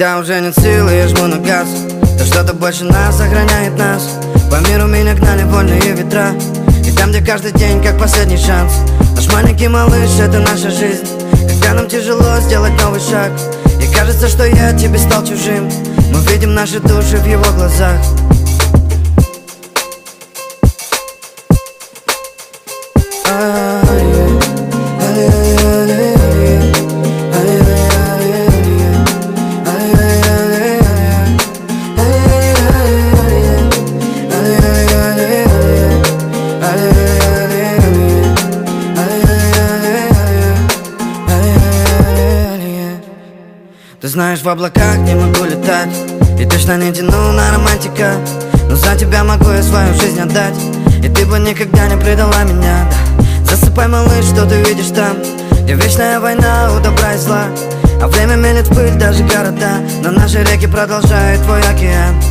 Когда уже нет силы, я жму на газ. То что-то больше нас охраняет нас. По миру меня гнали вольные ветра. И там, где каждый день как последний шанс. Наш маленький малыш — это наша жизнь. Когда нам тяжело сделать новый шаг, и кажется, что я тебе стал чужим, мы видим наши души в его глазах. Ты знаешь, в облаках не могу летать, и точно не тяну на романтика, но за тебя могу я свою жизнь отдать, и ты бы никогда не предала меня, да. Засыпай, малыш, что ты видишь там, где вечная война у добра и зла, а время мелет в пыль даже города, но наши реки продолжают твой океан.